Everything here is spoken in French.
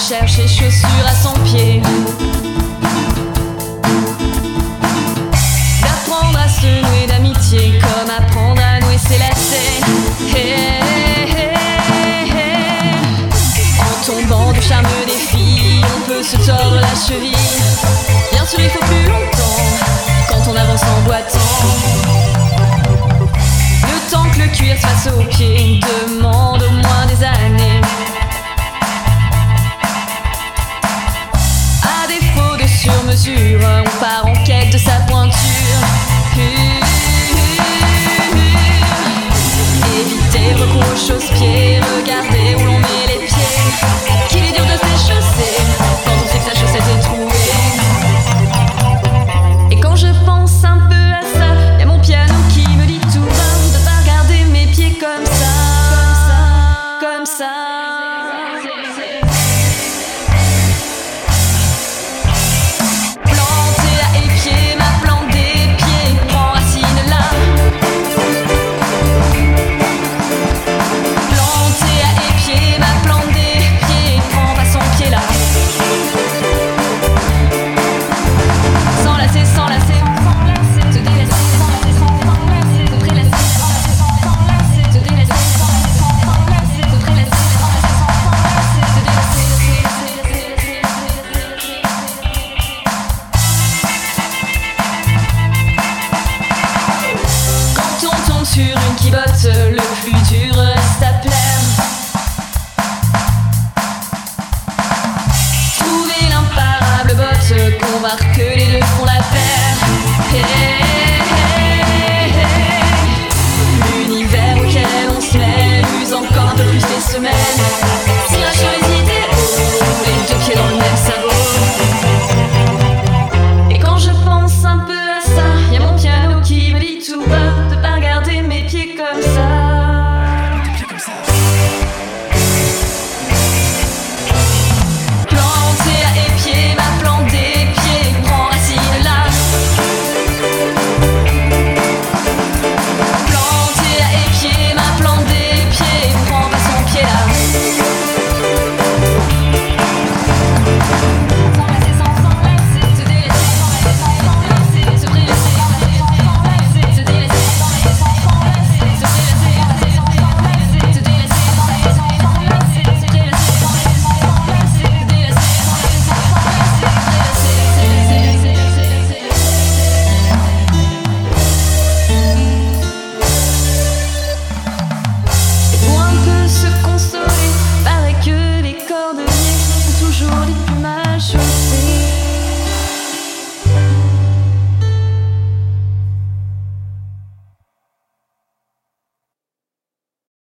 cherche les chaussures à son pied. D'apprendre à se nouer d'amitié, comme apprendre à nouer ses lacets. En tombant du charme des filles, on peut se tordre la cheville. Bien sûr, il faut plus longtemps quand on avance en boitant. Le temps que le cuir se fasse aux pieds demande au moins des années. À défaut de sur-mesure, on part en quête de sa pointure. Éviter recours aux chausse-pieds, regarder où l'on met les pieds. Qu'il est dur de s'échausser quand on sait que sa chaussette est trouée. Et quand je pense un peu à ça, y'a mon piano qui me dit tout bas de pas regarder mes pieds comme ça, comme ça. Planter à épier ma plante des pieds, prends racine là. Planter à épier ma plante des pieds, prends pas son pied là. S'enlacer, s'enlacer, se délaisser, s'enlacer, se prélasser, se délaisser, se prélasser, se délaisser. Quand on tombe sur une qui botte, le plus dur reste à plaire. Trouver l'imparable botte, convaincre que les deux font la paire. L'univers auquel on se mêle use encore un peu plus les semelles. Tirage sur les idéaux, les deux pieds dans le même sabot. Et quand je pense un peu à ça, y'a mon piano qui me dit tout bas de pas regarder mes pieds comme ça. Planter à épier ma plante des pieds, prends racine là. Planter à épier ma plante des pieds, prends pas son pied là. S'enlacer, s'enlacer, se délaisser, s'enlacer, se prélasser, se délaisser, s'enlacer, se prélasser, se délaisser, se prélasser, Et pour un peu se consoler, paraît que les cordonniers sont toujours les plus mal.